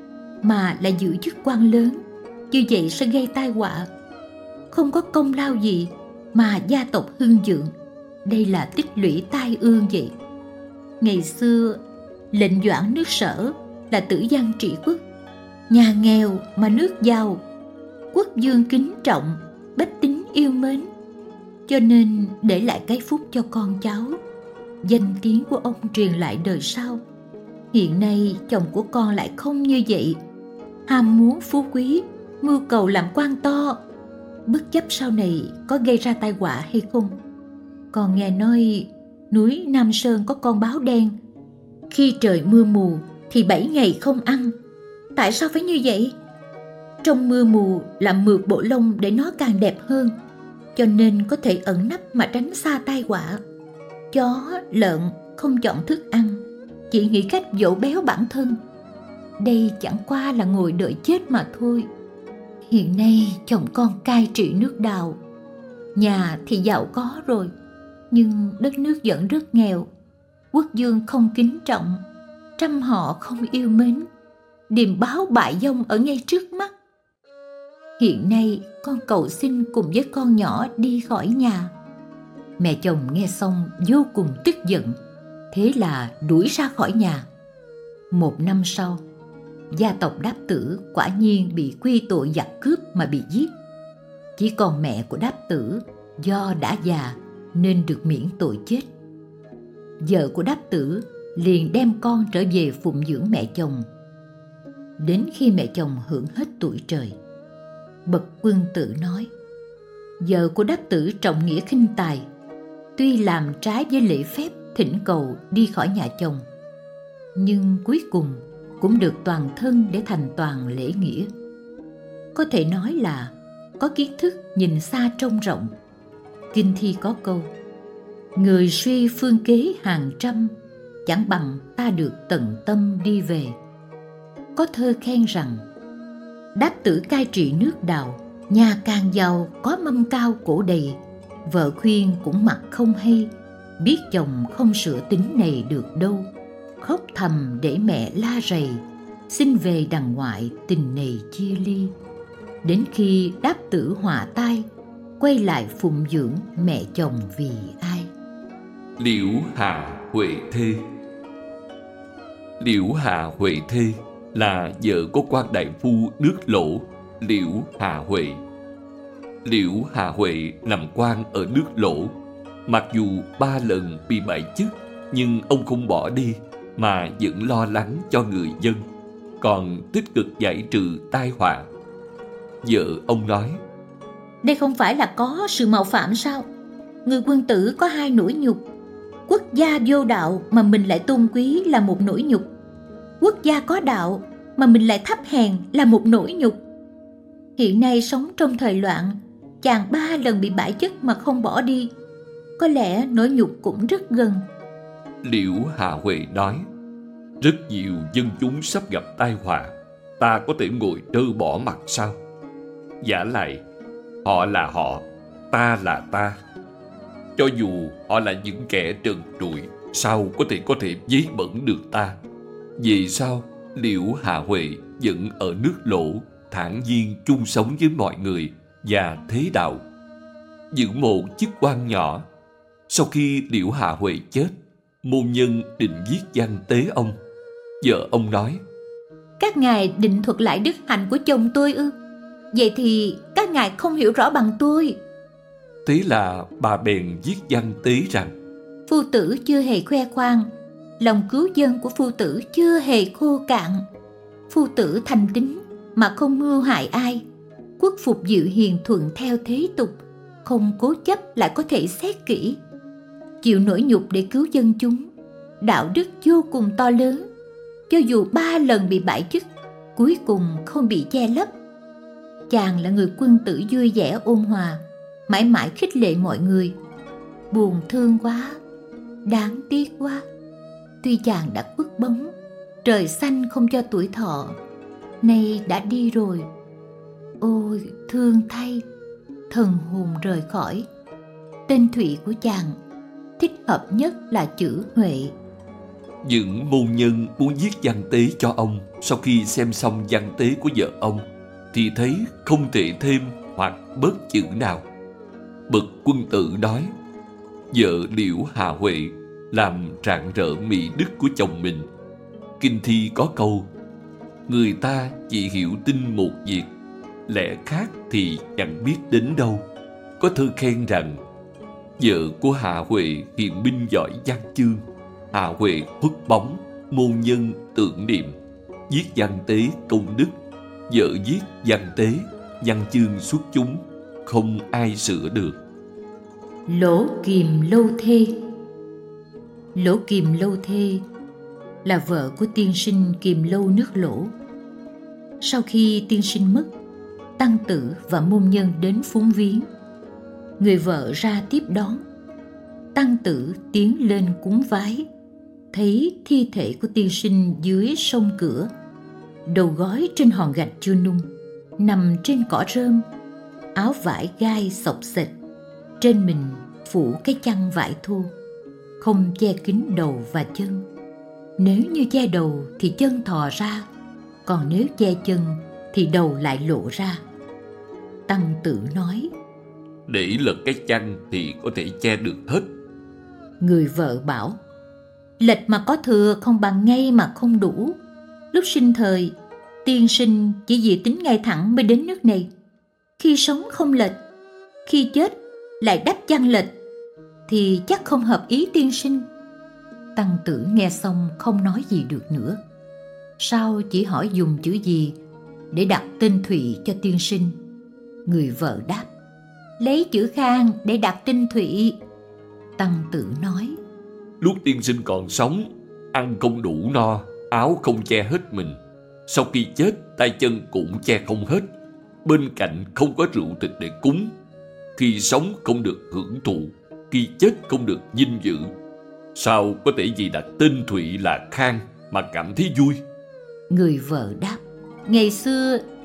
mà lại giữ chức quan lớn, như vậy sẽ gây tai họa. Không có công lao gì mà gia tộc hưng vượng, đây là tích lũy tai ương vậy. Ngày xưa lệnh Doãn nước Sở là tử văn trị quốc, nhà nghèo mà nước giàu, quốc dương kính trọng, bách tính yêu mến, cho nên để lại cái phúc cho con cháu. Danh tiếng của ông truyền lại đời sau. Hiện nay chồng của con lại không như vậy, ham muốn phú quý, mưu cầu làm quan to, bất chấp sau này có gây ra tai họa hay không. Còn nghe nói núi Nam Sơn có con báo đen, khi trời mưa mù thì bảy ngày không ăn. Tại sao phải như vậy? Trong mưa mù làm mượt bộ lông để nó càng đẹp hơn, cho nên có thể ẩn nấp mà tránh xa tai họa. Chó, lợn không chọn thức ăn, chỉ nghĩ cách dỗ béo bản thân. Đây chẳng qua là ngồi đợi chết mà thôi. Hiện nay chồng con cai trị nước Đào, nhà thì giàu có rồi, nhưng đất nước vẫn rất nghèo. Quốc dương không kính trọng, trăm họ không yêu mến, điềm báo bại vong ở ngay trước mắt. Hiện nay con cầu xin cùng với con nhỏ đi khỏi nhà. Mẹ chồng nghe xong vô cùng tức giận, thế là đuổi ra khỏi nhà. Một năm sau, gia tộc Đáp Tử quả nhiên bị quy tội giặc cướp mà bị giết. Chỉ còn mẹ của Đáp Tử do đã già nên được miễn tội chết. Vợ của Đáp Tử liền đem con trở về phụng dưỡng mẹ chồng. Đến khi mẹ chồng hưởng hết tuổi trời, bậc quân tử nói: vợ của Đáp Tử trọng nghĩa khinh tài, tuy làm trái với lễ phép thỉnh cầu đi khỏi nhà chồng, nhưng cuối cùng cũng được toàn thân để thành toàn lễ nghĩa. Có thể nói là có kiến thức nhìn xa trông rộng. Kinh thi có câu: người suy phương kế hàng trăm, chẳng bằng ta được tận tâm đi về. Có thơ khen rằng: Đáp tử cai trị nước Đào, nhà càng giàu có mâm cao cổ đầy. Vợ khuyên cũng mặc không hay, biết chồng không sửa tính này được đâu. Khóc thầm để mẹ la rầy, xin về đằng ngoại tình này chia ly. Đến khi Đáp tử họa tai, quay lại phụng dưỡng mẹ chồng vì ai. Liễu Hà Huệ Thê. Liễu Hà Huệ Thê là vợ của quan đại phu nước Lỗ, Liễu Hà Huệ. Liễu Hà Huệ làm quan ở nước Lỗ. Mặc dù ba lần bị bãi chức, nhưng ông không bỏ đi, mà vẫn lo lắng cho người dân, còn tích cực giải trừ tai họa. Vợ ông nói: Đây không phải là có sự mạo phạm sao? Người quân tử có hai nỗi nhục. Quốc gia vô đạo mà mình lại tôn quý là một nỗi nhục. Quốc gia có đạo mà mình lại thấp hèn là một nỗi nhục. Hiện nay sống trong thời loạn, chàng ba lần bị bãi chức mà không bỏ đi, có lẽ nỗi nhục cũng rất gần. Liễu Hà Huệ nói: Rất nhiều dân chúng sắp gặp tai họa, ta có thể ngồi trơ bỏ mặt sao? Vả lại, họ là họ, ta là ta. Cho dù họ là những kẻ trần trụi, sao có thể có thể vấy bẩn được ta? Vì sao Liễu Hà Huệ vẫn ở nước Lỗ thản nhiên chung sống với mọi người và thế đạo, giữ một chức quan nhỏ? Sau khi Liễu Hà Huệ chết, môn nhân định viết văn tế ông. Vợ ông nói: Các ngài định thuật lại đức hạnh của chồng tôi ư? Vậy thì các ngài không hiểu rõ bằng tôi. Thế là bà bèn viết văn tế rằng: Phu tử chưa hề khoe khoang, lòng cứu dân của phu tử chưa hề khô cạn. Phu tử thành tín mà không mưu hại ai, quốc phục dịu hiền thuận theo thế tục, không cố chấp lại có thể xét kỹ, chịu nỗi nhục để cứu dân chúng, đạo đức vô cùng to lớn. Cho dù ba lần bị bãi chức, cuối cùng không bị che lấp. Chàng là người quân tử vui vẻ ôn hòa, mãi mãi khích lệ mọi người. Buồn thương quá, đáng tiếc quá. Tuy chàng đã khuất bóng, trời xanh không cho tuổi thọ, nay đã đi rồi. Ôi thương thay, thần hồn rời khỏi. Tên Thụy của chàng thích hợp nhất là chữ Huệ. Những môn nhân muốn viết văn tế cho ông, sau khi xem xong văn tế của vợ ông thì thấy không thể thêm hoặc bớt chữ nào. Bậc quân tử nói: Vợ Liễu Hà Huệ làm rạng rỡ mỹ đức của chồng mình. Kinh thi có câu: Người ta chỉ hiểu tin một việc, lẽ khác thì chẳng biết đến đâu. Có thơ khen rằng: Vợ của Hà Huệ hiền binh giỏi văn chương, Hà Huệ khuất bóng, môn nhân tưởng niệm. Viết văn tế công đức, vợ viết văn tế, văn chương xuất chúng, không ai sửa được. Lỗ Kiềm Lâu Thê. Lỗ Kiềm Lâu Thê là vợ của tiên sinh Kiềm Lâu nước Lỗ. Sau khi tiên sinh mất, tăng tử và môn nhân đến phúng viếng. Người vợ ra tiếp đón. Tăng tử tiến lên cúng vái, thấy thi thể của tiên sinh dưới sông cửa, đầu gói trên hòn gạch chưa nung, nằm trên cỏ rơm, áo vải gai xộc xệch, trên mình phủ cái chăn vải thô, không che kín đầu và chân. Nếu như che đầu thì chân thò ra, còn nếu che chân thì đầu lại lộ ra. Tăng tử nói: Để lật cái chăn thì có thể che được hết. Người vợ bảo: Lệch mà có thừa không bằng ngay mà không đủ. Lúc sinh thời, tiên sinh chỉ vì tính ngay thẳng mới đến nước này. Khi sống không lệch, khi chết lại đắp chăn lệch, thì chắc không hợp ý tiên sinh. Tăng tử nghe xong không nói gì được nữa. Sau chỉ hỏi dùng chữ gì để đặt tên Thụy cho tiên sinh. Người vợ đáp: Lấy chữ Khang để đặt tên Thụy. Tăng tử nói: Lúc tiên sinh còn sống, ăn không đủ no, áo không che hết mình. Sau khi chết, tay chân cũng che không hết. Bên cạnh không có rượu thịt để cúng. Khi sống không được hưởng thụ, khi chết không được vinh dự. Sao có thể vì đặt tên Thụy là Khang mà cảm thấy vui? Người vợ đáp: Ngày xưa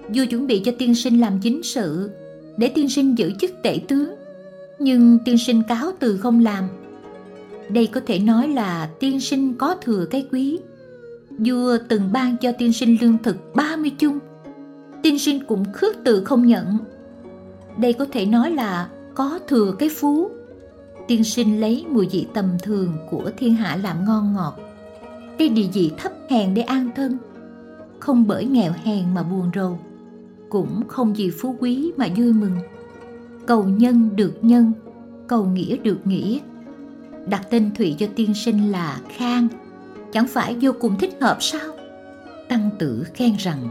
vua chuẩn bị cho tiên sinh làm chính sự, để tiên sinh giữ chức tể tướng, nhưng tiên sinh cáo từ không làm. Đây có thể nói là tiên sinh có thừa cái quý. Vua từng ban cho tiên sinh lương thực ba mươi chung, tiên sinh cũng khước từ không nhận. Đây có thể nói là có thừa cái phú. Tiên sinh lấy mùi vị tầm thường của thiên hạ làm ngon ngọt, cái địa vị thấp hèn để an thân, không bởi nghèo hèn mà buồn rầu, cũng không vì phú quý mà vui mừng. Cầu nhân được nhân, cầu nghĩa được nghĩa. Đặt tên Thụy cho tiên sinh là Khang, chẳng phải vô cùng thích hợp sao? Tăng Tử khen rằng: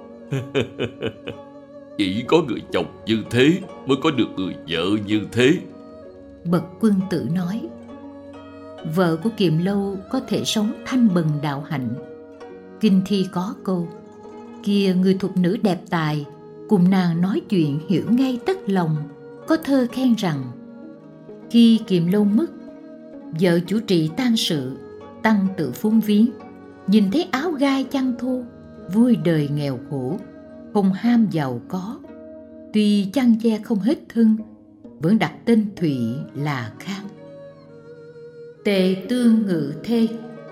Chỉ có người chồng như thế mới có được người vợ như thế. Bậc Quân Tử nói: Vợ của Kiệm Lâu có thể sống thanh bần đạo hạnh. Kinh thi có câu: Kìa người thục nữ đẹp tài, cùng nàng nói chuyện hiểu ngay tất lòng. Có thơ khen rằng: Khi Kiệm Lâu mất, vợ chủ trì tang sự, Tăng Tử phúng viếng, nhìn thấy áo gai chăn thô, vui đời nghèo khổ, không ham giàu có. Tuy chăn che không hết thân, vẫn đặt tên Thụy là Khang. Tề Tương Ngự Thê.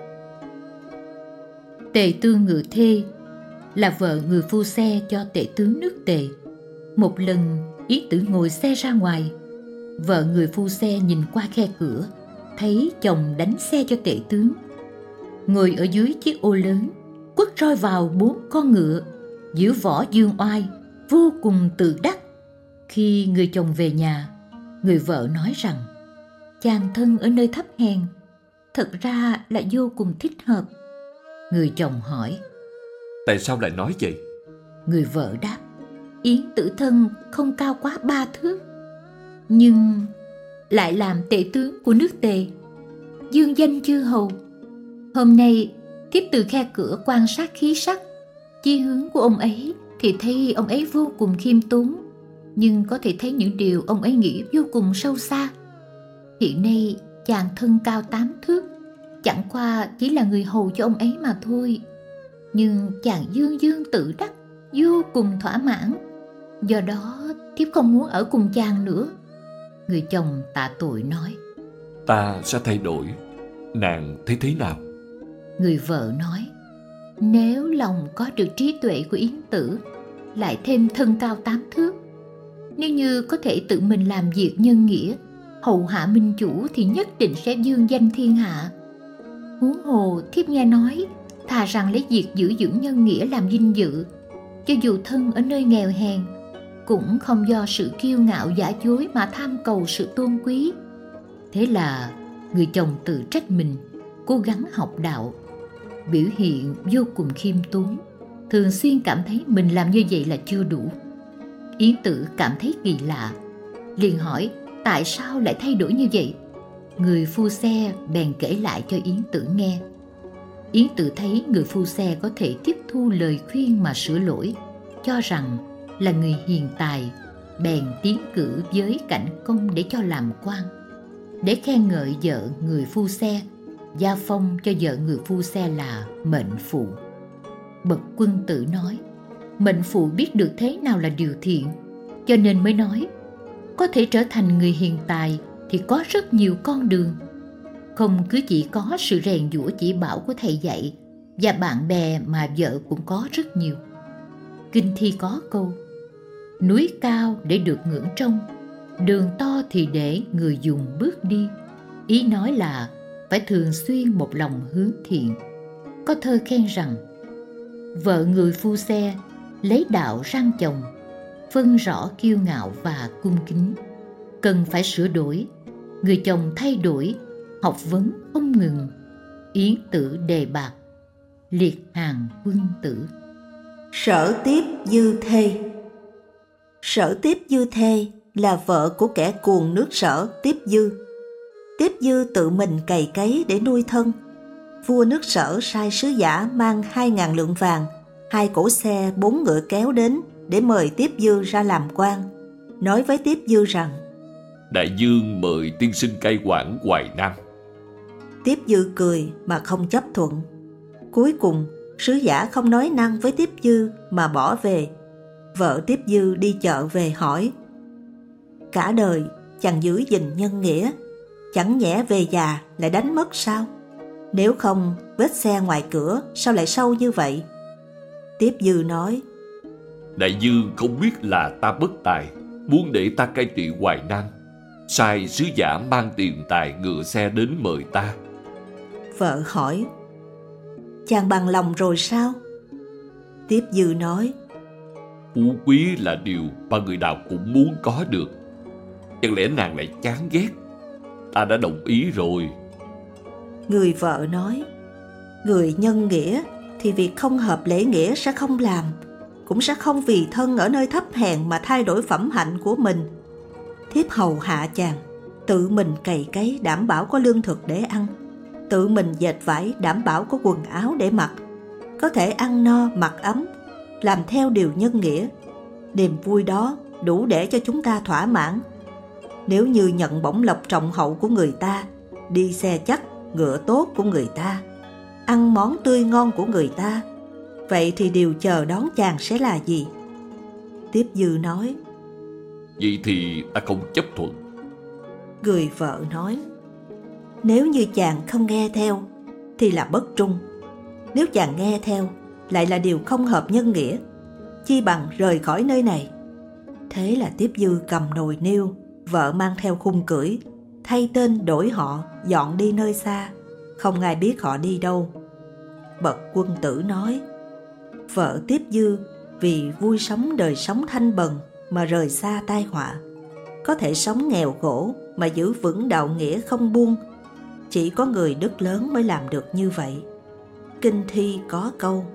Tề Tương Ngự Thê là vợ người phu xe cho tể tướng nước Tề. Một lần Yến Tử ngồi xe ra ngoài, vợ người phu xe nhìn qua khe cửa, thấy chồng đánh xe cho tể tướng. Ngồi ở dưới chiếc ô lớn, quất roi vào bốn con ngựa, diễu võ dương oai, vô cùng tự đắc. Khi người chồng về nhà, người vợ nói rằng chàng thân ở nơi thấp hèn, thật ra là vô cùng thích hợp. Người chồng hỏi: Tại sao lại nói vậy? Người vợ đáp: Yến Tử thân không cao quá ba thước, nhưng lại làm tể tướng của nước Tề, dương danh chư hầu. Hôm nay thiếp từ khe cửa quan sát khí sắc, chí hướng của ông ấy thì thấy ông ấy vô cùng khiêm tốn, nhưng có thể thấy những điều ông ấy nghĩ vô cùng sâu xa. Hiện nay chàng thân cao tám thước, chẳng qua chỉ là người hầu cho ông ấy mà thôi, nhưng chàng dương dương tự đắc, vô cùng thỏa mãn. Do đó thiếp không muốn ở cùng chàng nữa. Người chồng tạ tội nói: Ta sẽ thay đổi, nàng thấy thế nào? Người vợ nói: Nếu lòng có được trí tuệ của Yến Tử, lại thêm thân cao tám thước, nếu như có thể tự mình làm việc nhân nghĩa, hầu hạ minh chủ, thì nhất định sẽ dương danh thiên hạ. Huống hồ thiếp nghe nói, thà rằng lấy việc giữ dưỡng nhân nghĩa làm vinh dự, cho dù thân ở nơi nghèo hèn, cũng không do sự kiêu ngạo giả dối mà tham cầu sự tôn quý. Thế là người chồng tự trách mình, cố gắng học đạo, biểu hiện vô cùng khiêm tốn, thường xuyên cảm thấy mình làm như vậy là chưa đủ. Yến Tử cảm thấy kỳ lạ, liền hỏi tại sao lại thay đổi như vậy. Người phu xe bèn kể lại cho Yến Tử nghe. Yến Tử thấy người phu xe có thể tiếp thu lời khuyên mà sửa lỗi, cho rằng là người hiền tài, bèn tiến cử với Cảnh Công để cho làm quan. Để khen ngợi vợ người phu xe, gia phong cho vợ người phu xe là mệnh phụ. Bậc Quân Tử nói: Mệnh phụ biết được thế nào là điều thiện, cho nên mới nói có thể trở thành người hiền tài thì có rất nhiều con đường. Không cứ chỉ có sự rèn giũa chỉ bảo của thầy dạy và bạn bè, mà vợ cũng có rất nhiều. Kinh thi có câu: Núi cao để được ngưỡng trông, đường to thì để người dùng bước đi. Ý nói là phải thường xuyên một lòng hướng thiện. Có thơ khen rằng: Vợ người phu xe lấy đạo răng chồng, phân rõ kiêu ngạo và cung kính. Cần phải sửa đổi, người chồng thay đổi, học vấn không ngừng. Yến Tử đề bạt, liệt hàng Quân Tử. Sở Tiếp Dư Thê. Sở Tiếp Dư Thê là vợ của kẻ cuồng nước Sở Tiếp Dư. Tiếp Dư tự mình cày cấy để nuôi thân. Vua nước Sở sai sứ giả mang hai ngàn lượng vàng, hai cỗ xe bốn ngựa kéo đến để mời Tiếp Dư ra làm quan, nói với Tiếp Dư rằng: Đại dương mời tiên sinh cai quản Hoài Nam. Tiếp Dư cười mà không chấp thuận. Cuối cùng sứ giả không nói năng với Tiếp Dư mà bỏ về, Vợ Tiếp Dư đi chợ về hỏi: cả đời chàng giữ gìn nhân nghĩa, chẳng nhẽ về già lại đánh mất sao? Nếu không, vết xe ngoài cửa sao lại sâu như vậy? Tiếp Dư nói: đại dương không biết là ta bất tài, muốn để ta cai trị Hoài Nam, sai sứ giả mang tiền tài ngựa xe đến mời ta. Vợ hỏi: chàng bằng lòng rồi sao? Tiếp Dư nói: phú quý là điều mà người nào cũng muốn có được, chẳng lẽ nàng lại chán ghét? Ta đã đồng ý rồi. Người vợ nói: người nhân nghĩa thì việc không hợp lễ nghĩa sẽ không làm, cũng sẽ không vì thân ở nơi thấp hèn mà thay đổi phẩm hạnh của mình. Thiếp hầu hạ chàng, tự mình cày cấy đảm bảo có lương thực để ăn, tự mình dệt vải đảm bảo có quần áo để mặc, có thể ăn no mặc ấm, làm theo điều nhân nghĩa. Niềm vui đó đủ để cho chúng ta thỏa mãn. Nếu như nhận bổng lộc trọng hậu của người ta, đi xe chắc, ngựa tốt của người ta, ăn món tươi ngon của người ta, vậy thì điều chờ đón chàng sẽ là gì? Tiếp Dư nói: vậy thì ta không chấp thuận. Người vợ nói: nếu như chàng không nghe theo thì là bất trung, nếu chàng nghe theo lại là điều không hợp nhân nghĩa, chi bằng rời khỏi nơi này. Thế là Tiếp Dư cầm nồi niêu, vợ mang theo khung cưỡi, thay tên đổi họ, dọn đi nơi xa, không ai biết họ đi đâu. Bậc quân tử nói: vợ Tiếp Dư vì vui sống đời sống thanh bần mà rời xa tai họa, có thể sống nghèo khổ mà giữ vững đạo nghĩa không buông. Chỉ có người đức lớn mới làm được như vậy. Kinh thi có câu: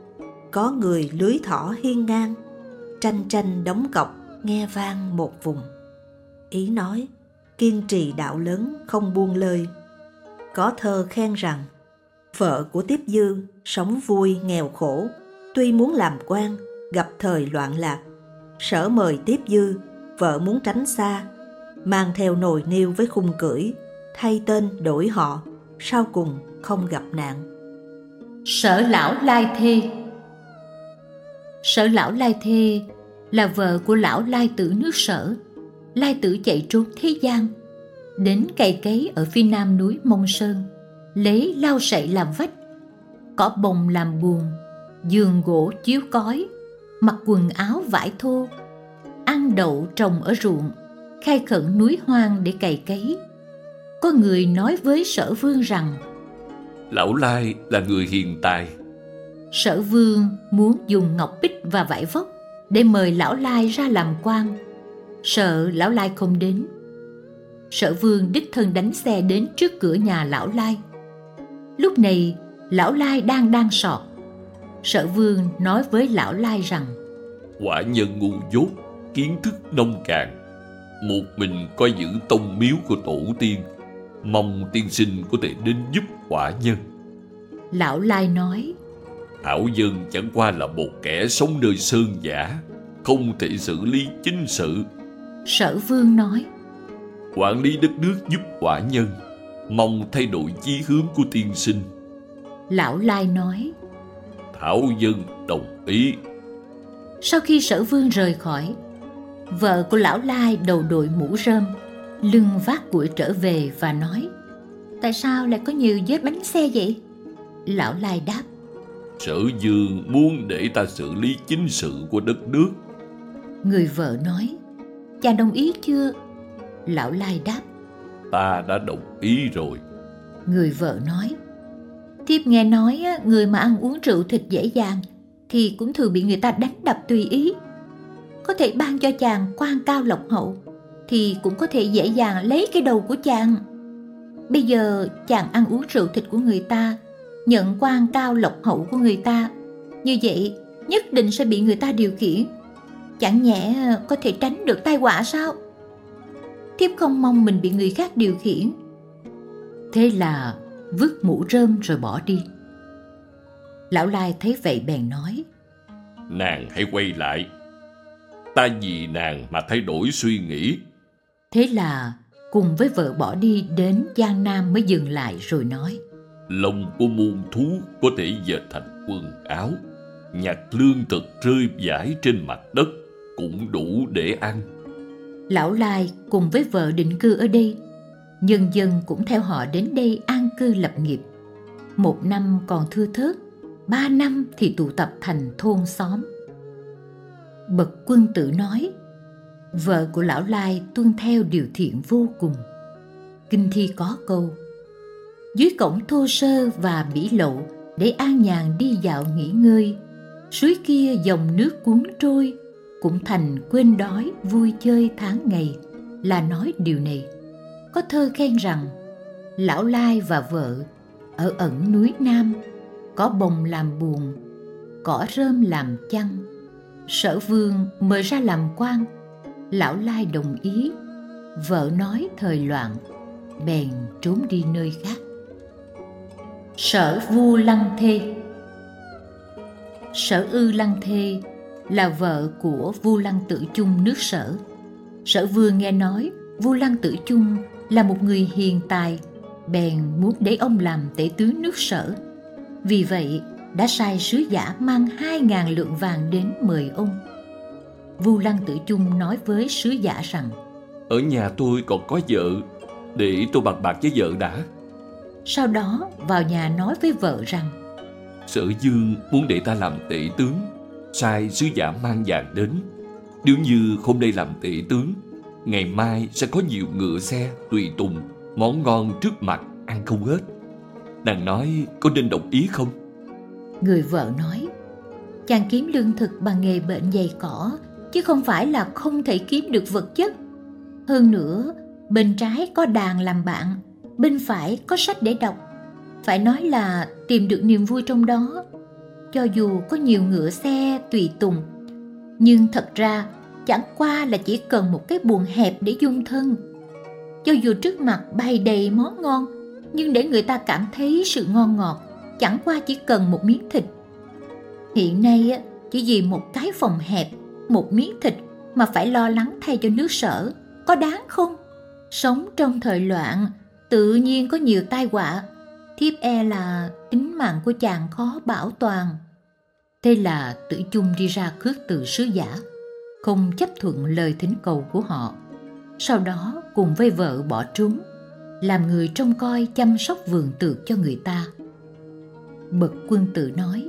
có người lưới thỏ hiên ngang, tranh tranh đóng cọc nghe vang một vùng. Ý nói kiên trì đạo lớn không buông lơi. Có thơ khen rằng vợ của Tiếp Dư sống vui nghèo khổ, tuy muốn làm quan, gặp thời loạn lạc, sở mời Tiếp Dư, vợ muốn tránh xa, mang theo nồi niêu với khung cưỡi, thay tên đổi họ, sau cùng không gặp nạn. Sở lão Lai Thê. Sở lão Lai Thê là vợ của lão Lai Tử nước Sở. Lai Tử chạy trốn thế gian, đến cày cấy ở phía nam núi Mông Sơn, lấy lau sậy làm vách, cỏ bồng làm buồng, giường gỗ chiếu cói, mặc quần áo vải thô, ăn đậu trồng ở ruộng, khai khẩn núi hoang để cày cấy. Có người nói với Sở Vương rằng lão Lai là người hiền tài. Sở Vương muốn dùng ngọc bích và vải vóc để mời lão Lai ra làm quan, sợ lão Lai không đến. Sở Vương đích thân đánh xe đến trước cửa nhà lão Lai. Lúc này lão Lai đang đang sọt. Sở Vương nói với lão Lai rằng: quả nhân ngu dốt, kiến thức nông cạn, một mình coi giữ tông miếu của tổ tiên, mong tiên sinh có thể đến giúp quả nhân. Lão Lai nói: Thảo dân chẳng qua là một kẻ sống nơi sơn giả, không thể xử lý chính sự. Sở Vương nói: quản lý đất nước giúp quả nhân, mong thay đổi chí hướng của tiên sinh. Lão Lai nói: Thảo dân đồng ý. Sau khi Sở Vương rời khỏi, vợ của lão Lai đầu đội mũ rơm, lưng vác củi trở về và nói: tại sao lại có nhiều vết bánh xe vậy? Lão Lai đáp: Sở vương muốn để ta xử lý chính sự của đất nước. Người vợ nói: chàng đồng ý chưa? Lão Lai đáp: ta đã đồng ý rồi. Người vợ nói: thiếp nghe nói người mà ăn uống rượu thịt dễ dàng thì cũng thường bị người ta đánh đập tùy ý. Có thể ban cho chàng quan cao lộc hậu thì cũng có thể dễ dàng lấy cái đầu của chàng. Bây giờ chàng ăn uống rượu thịt của người ta, nhận quan cao lộc hậu của người ta, như vậy nhất định sẽ bị người ta điều khiển. Chẳng nhẽ có thể tránh được tai họa sao? Thiếp không mong mình bị người khác điều khiển. Thế là vứt mũ rơm rồi bỏ đi. Lão Lai thấy vậy bèn nói: nàng hãy quay lại, ta vì nàng mà thay đổi suy nghĩ. Thế là cùng với vợ bỏ đi đến Giang Nam mới dừng lại rồi nói: lông của muôn thú có thể dệt thành quần áo, nhặt lương thực rơi vãi trên mặt đất cũng đủ để ăn. Lão Lai cùng với vợ định cư ở đây, nhân dân cũng theo họ đến đây an cư lập nghiệp. Một năm còn thưa thớt, ba năm thì tụ tập thành thôn xóm. Bậc Quân Tử nói, vợ của Lão Lai tuân theo điều thiện vô cùng. Kinh thi có câu: dưới cổng thô sơ và bỉ lậu, để an nhàn đi dạo nghỉ ngơi, suối kia dòng nước cuốn trôi, cũng thành quên đói vui chơi tháng ngày, là nói điều này. Có thơ khen rằng Lão Lai và vợ ở ẩn núi Nam, có bồng làm buồng, cỏ rơm làm chăn. Sở Vương mời ra làm quan, Lão Lai đồng ý. Vợ nói thời loạn, bèn trốn đi nơi khác. Sở Vu Lăng Thê. Sở Ư Lăng Thê là vợ của Vu Lăng Tử Chung nước Sở. Sở Vương nghe nói Vu Lăng Tử Chung là một người hiền tài, bèn muốn để ông làm tể tướng nước Sở. Vì vậy đã sai sứ giả mang hai ngàn lượng vàng đến mời ông. Vu Lăng Tử Chung nói với sứ giả rằng: ở nhà tôi còn có vợ, để tôi bàn bạc với vợ đã. Sau đó vào nhà nói với vợ rằng: Sở Dương muốn để ta làm tể tướng, sai sứ giả mang vàng đến. Nếu như hôm nay làm tể tướng, ngày mai sẽ có nhiều ngựa xe tùy tùng, món ngon trước mặt ăn không hết. Nàng nói có nên đồng ý không? Người vợ nói: chàng kiếm lương thực bằng nghề bệnh dày cỏ, chứ không phải là không thể kiếm được vật chất. Hơn nữa, bên trái có đàn làm bạn, bên phải có sách để đọc. Phải nói là tìm được niềm vui trong đó. Cho dù có nhiều ngựa xe tùy tùng, nhưng thật ra chẳng qua là chỉ cần một cái buồng hẹp để dung thân. Cho dù trước mặt bày đầy món ngon, nhưng để người ta cảm thấy sự ngon ngọt, chẳng qua chỉ cần một miếng thịt. Hiện nay chỉ vì một cái phòng hẹp, một miếng thịt mà phải lo lắng thay cho nước Sở, có đáng không? Sống trong thời loạn, tự nhiên có nhiều tai họa, thiếp e là tính mạng của chàng khó bảo toàn. Thế là Tử Chung đi ra khước từ sứ giả, không chấp thuận lời thỉnh cầu của họ. Sau đó cùng với vợ bỏ trốn, làm người trông coi chăm sóc vườn tược cho người ta. Bậc Quân Tử nói,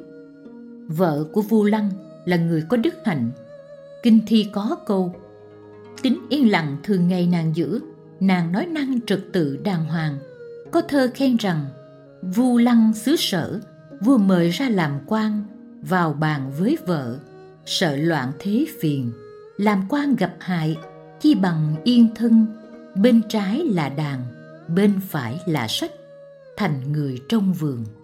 vợ của Vu Lăng là người có đức hạnh. Kinh thi có câu: tính yên lặng thường ngày nàng giữ, nàng nói năng trật tự đàng hoàng. Có thơ khen rằng Vu Lăng xứ Sở, vua mời ra làm quan, vào bàn với vợ, sợ loạn thế phiền. Làm quan gặp hại, chi bằng yên thân. Bên trái là đàn, bên phải là sách, thành người trong vườn.